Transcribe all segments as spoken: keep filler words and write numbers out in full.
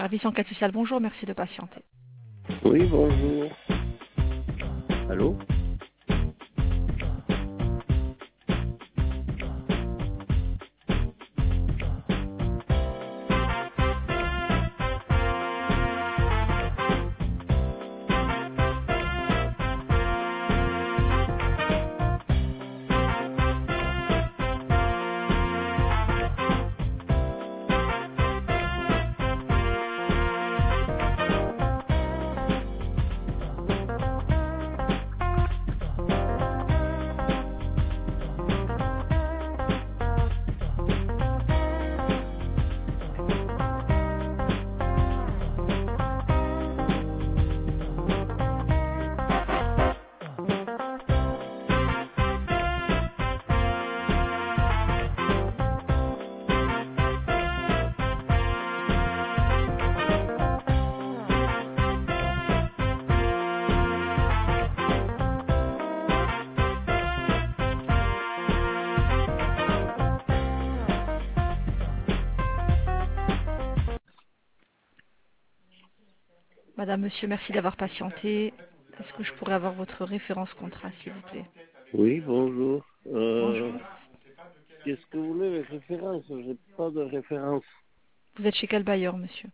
Service enquête sociale, bonjour, merci de patienter. Oui, bonjour. Allô? Madame, monsieur, merci d'avoir patienté. Est-ce que je pourrais avoir votre référence contrat, s'il vous plaît? Oui, bonjour. Euh, Bonjour. qu'est-ce que vous voulez, les références? J'ai pas de référence. Vous êtes chez quel bailleur, monsieur?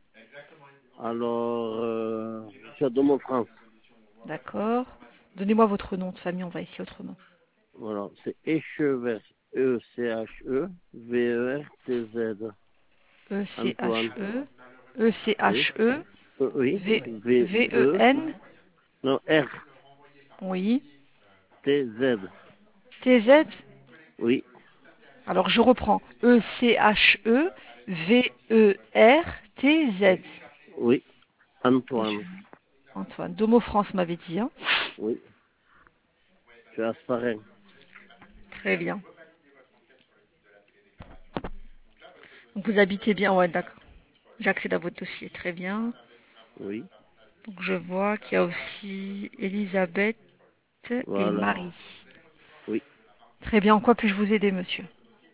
Alors, euh, je suis à Domo France. D'accord. Donnez-moi votre nom de famille, on va essayer autrement. Voilà, c'est Echever, E C H E, V E R T Z. Antoine. E-C-H-E, Oui. E-C-H-E, Euh, oui. V, V E. V-E-N, Non, R oui, T Z. T-Z. Oui. Alors je reprends. E-C-H-E, V-E-R, T-Z. Oui. Et je- Antoine. Antoine. Domo France m'avait dit, hein. Oui. Je suis à Sparin. Très bien. Donc vous habitez bien, ouais, d'accord. J'accède à votre dossier, très bien. Oui. Donc je vois qu'il y a aussi Elisabeth et Voilà. Marie. Oui. Très bien, en quoi puis-je vous aider, monsieur?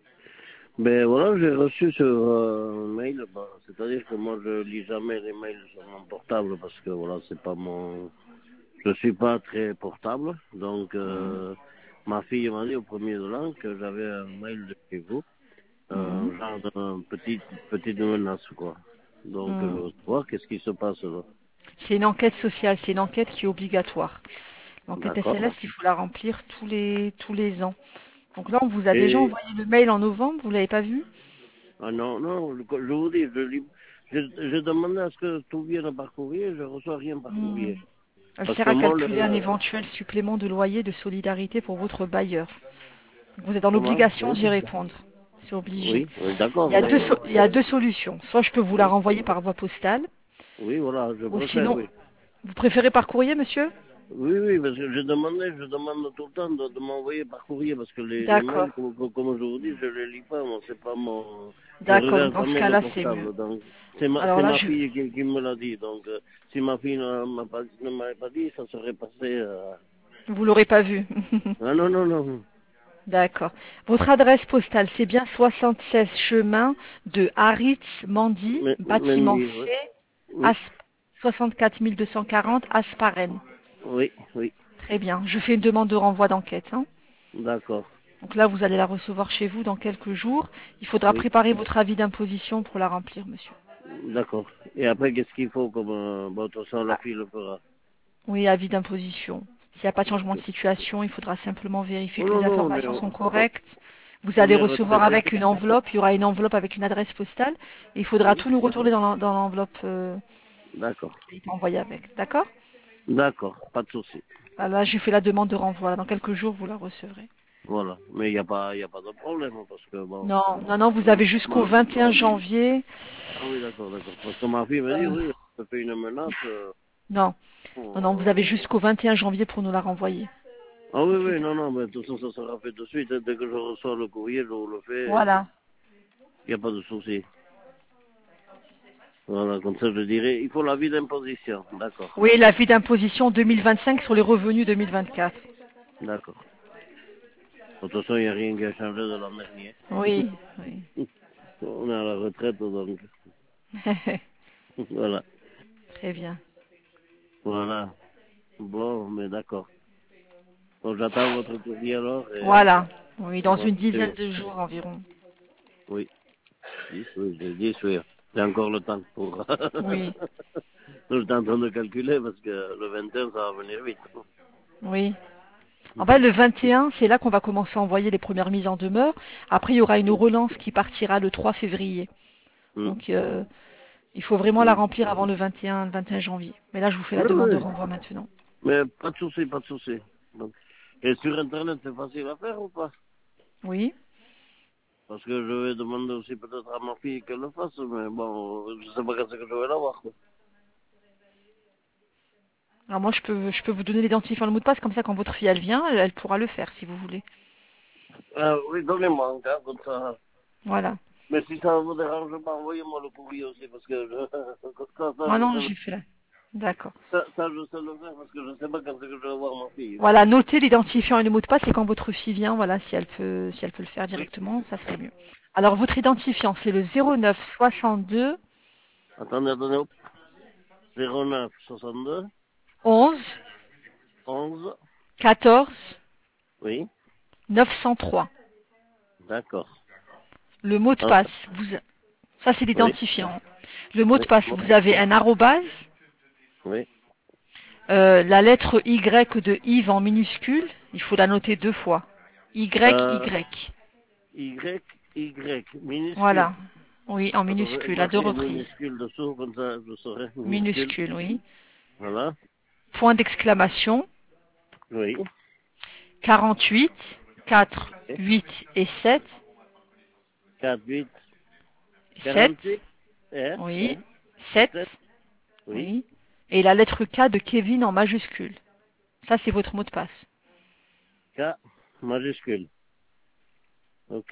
Ben voilà, j'ai reçu sur euh, un mail, bah, c'est-à-dire que moi je lis jamais les mails sur mon portable parce que voilà, c'est pas mon, je suis pas très portable, donc Mhm. euh, ma fille m'a dit au premier de l'an que j'avais un mail de chez vous, Mhm. euh, genre d'un petit petite menace quoi. Donc je Mhm. veux voir qu'est-ce qui se passe là. C'est une enquête sociale, c'est une enquête qui est obligatoire. L'enquête D'accord. S L S, il faut la remplir tous les, tous les ans. Donc là, on vous a déjà Et envoyé le mail en novembre, vous l'avez pas vu? ah non non, je je vous dis, je lis, je, je demandais à ce que tout vienne par courrier, je reçois rien par Mhm. courrier. Elle Parce sert que à moi calculer un le éventuel supplément de loyer de solidarité pour votre bailleur. Donc vous êtes dans comment? l'obligation Oui. d'y répondre. C'est obligé. Oui, oui, Il d'accord, y a deux, mais so- il y a deux solutions. Soit je peux vous la oui, renvoyer par voie postale, oui, voilà, je ou préfère, sinon, oui. vous préférez par courrier, monsieur? Oui, oui, parce que je demandais, je demande tout le temps de, de m'envoyer par courrier, parce que les, les D'accord. mails, comme, comme, comme je vous dis, je les lis pas, moi, c'est pas mon, je D'accord, donc regarde dans ce jamais le cas-là, c'est mieux. portable, donc c'est ma, Alors c'est là, ma je... fille qui, qui me l'a dit, donc euh, si ma fille ne m'a pas, ne m'avait pas dit, ça serait passé. Euh... vous l'aurez pas vu. Ah non, non, non. D'accord. Votre adresse postale, c'est bien soixante-seize chemin de Haritz Mandy, Mais, bâtiment Mendy, oui, C, oui, Asp... soixante-quatre mille deux cent quarante, Asparen. oui, oui, Très bien. Je fais une demande de renvoi d'enquête, hein. d'accord, Donc là, vous allez la recevoir chez vous dans quelques jours. Il faudra oui, préparer votre avis d'imposition pour la remplir, monsieur. d'accord. Et après, qu'est-ce qu'il faut comme, euh, bon, de toute façon, la Ah, fille le fera. oui, avis d'imposition. S'il n'y a pas de changement de situation, il faudra simplement vérifier Oh que non, les non, on est, informations sont on, correctes. Vous allez on est recevoir retraité. avec une enveloppe, il y aura une enveloppe avec une adresse postale. Et il faudra Oui, tout nous retourner dans l'en- dans l'enveloppe euh, d'accord. qui a été envoyée avec. D'accord? D'accord, pas de souci. Ah, là, j'ai fait la demande de renvoi. Dans quelques jours, vous la recevrez. Voilà. Mais il n'y a pas, il a pas de problème parce que bon. Non, non, non, vous euh, avez jusqu'au ma- vingt et un janvier. ah oui, d'accord, d'accord. Parce que ma fille m'a dit, Euh, oui, ça fait une menace. euh, non, non, non, vous on- avez jusqu'au vingt et un janvier pour nous la renvoyer. Ah oui, Ok? oui, non, non, mais tout ça, ça sera fait de suite. Dès que je reçois le courrier, je vous le fais. Voilà. Il n'y a pas de souci. Voilà, comme ça je dirais, il faut l'avis d'imposition. D'accord, Oui, l'avis d'imposition deux mille vingt-cinq sur les revenus deux mille vingt-quatre. d'accord. De toute façon, il n'y a rien qui a changé de l'an dernier. Oui, oui. On est à la retraite, donc. Voilà. Très bien. Voilà. Bon, mais d'accord. Donc j'attends votre courrier alors et Voilà. Oui, dans voilà, une c'est dizaine bon. de jours environ. Oui. dix, oui, j'ai dix, oui. J'ai encore le temps pour... Oui, Je suis en train de calculer parce que le vingt et un, ça va venir vite. oui. En fait, le vingt et un, c'est là qu'on va commencer à envoyer les premières mises en demeure. Après, il y aura une relance qui partira le trois février. Mm. Donc, euh, il faut vraiment la Mm. remplir avant le vingt et un, le vingt et un janvier. Mais là, je vous fais la Oui, demande de oui. renvoi maintenant. Mais pas de souci, pas de souci. Donc, et sur Internet, c'est facile à faire ou pas? Oui. Parce que je vais demander aussi peut-être à ma fille qu'elle le fasse, mais bon, je sais pas quand c'est que je vais l'avoir, quoi. Alors moi, je peux, je peux vous donner l'identifiant, le mot de passe, comme ça, quand votre fille, elle vient, elle, elle pourra le faire, si vous voulez. Ah oui, donnez-moi un cas, comme ça. Voilà. Mais si ça vous dérange pas, envoyez-moi le courrier aussi, parce que je, ça, ça, Ah je non, sais, le- j'ai fait là. D'accord. ça, ça, je sais le faire, parce que je sais pas quand c'est que je vais voir ma fille. Voilà, notez l'identifiant et le mot de passe, et quand votre fille vient, voilà, si elle peut, si elle peut le faire Oui. directement, ça serait mieux. Alors, votre identifiant, c'est le zéro neuf soixante-deux Attendez, attendez, hop. zéro neuf soixante-deux onze onze quatorze oui, neuf cent trois. d'accord. Le mot de Alors, passe, vous, ça c'est oui, l'identifiant. Le mot de oui, passe, bon, vous avez un arrobase, oui. euh, la lettre Y de Yves en minuscule, il faut la noter deux fois. Y, Euh, Y. Y, Y, minuscule. Voilà. Oui, en Alors, minuscule, à deux marquez reprises. minuscule dessous, comme ça, je saurai. Minuscule. Minuscule, oui. Voilà. Point d'exclamation. Oui. quarante-huit, quatre, Et huit et sept. quatre, huit, sept, quarante-huit. Et, oui. et, et sept. sept, Oui. oui. Et la lettre K de Kevin en majuscule. Ça, c'est votre mot de passe. K, majuscule. Ok.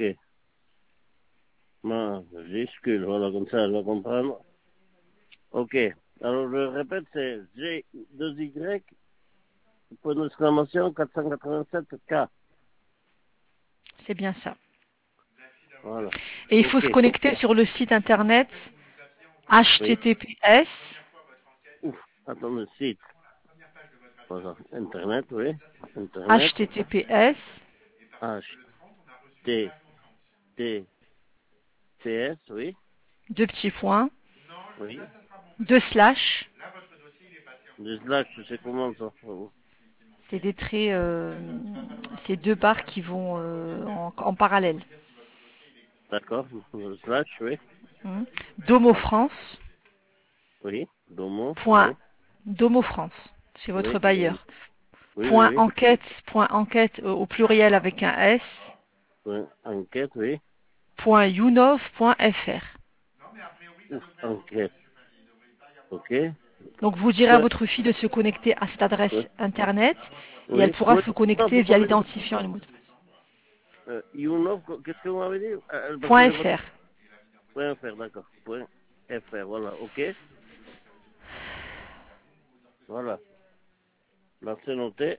Majuscule. Voilà, comme ça, je vais comprendre. Ok. Alors, je répète, c'est G, deux Y, point d'exclamation, quatre cent quatre-vingt-sept K. C'est bien ça. Voilà. Et il faut Ok. se connecter sur le site internet Oui. https Ouf. Attendez, site. Voilà. Internet, oui. Internet. https H, T, T, P, S, oui. deux petits points, Oui. deux slash, Des slash, c'est comment ça? c'est des traits, euh, c'est deux barres qui vont euh, en, en parallèle. D'accord. Slash, oui. Hmm. Domo France, Oui. Domo, point, oui. Domo France, c'est votre Oui. Oui, bailleur. oui, Point oui. enquête, point enquête euh, au pluriel avec un S, Oui. Enquête, oui. point younov point fr. Ouf, enquête. Ok. Donc vous direz à Ouais. votre fille de se connecter à cette adresse Ouais. internet et elle Oui. pourra Point, se non, connecter vous via m'avez dit, l'identifiant et le mot de passe. euh, Younov, qu'est-ce que vous m'avez dit? Euh, parce que Point j'ai pas... .fr. Point F R, d'accord. Point F R, voilà. Ok. Voilà. Là, c'est noté.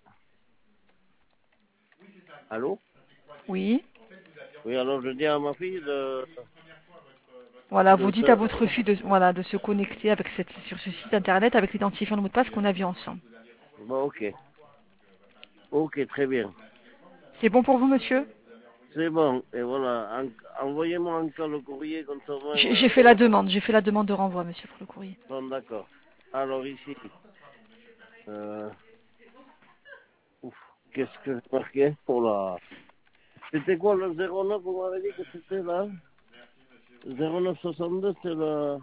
Allô? Oui. Oui, alors je dis à ma fille de... Voilà, vous de, dites à de... votre fille de, voilà, de se connecter avec cette, sur ce site internet avec l'identifiant et le mot de passe qu'on a vu ensemble. Bon, ok. Ok, très bien. C'est bon pour vous, monsieur? C'est bon. Et voilà. En- Envoyez-moi encore le courrier comme ça. Moi, J'ai j'ai euh, fait la demande, j'ai fait la demande de renvoi, monsieur, pour le courrier. bon, d'accord. Alors ici, euh, ouf, qu'est-ce que j'ai marqué pour la... C'était quoi le zéro neuf, vous m'avez dit que c'était là? zéro neuf soixante-deux, c'est le...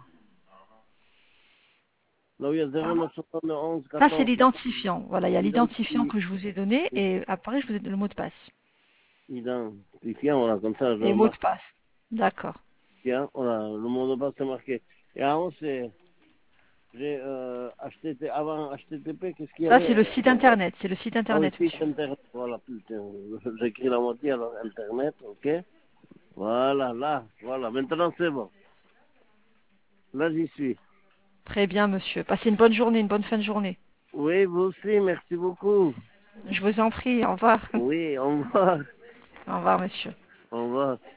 Là où il y a zéro neuf soixante-deux, onze, Ça, c'est quatorze, l'identifiant. Voilà, il y a l'identifiant identifiant, que je vous ai donné et après, je vous ai donné le mot de passe. identifiant, voilà, comme ça, je Et mot de marque passe. D'accord. bien, voilà, le mot de passe est marqué. Et avant, c'est, j'ai, euh, H T T, avant H T T P, qu'est-ce qu'il y Ça, c'est le avait? site internet. C'est le site Ah oui, internet, site monsieur. internet, voilà, putain, j'écris la moitié, alors, internet, ok. Voilà, là, voilà, maintenant c'est bon. Là, j'y suis. Très bien, monsieur. Passez une bonne journée, une bonne fin de journée. Oui, vous aussi, merci beaucoup. Je vous en prie. Au revoir. Oui, au revoir. Au revoir, monsieur. Au revoir.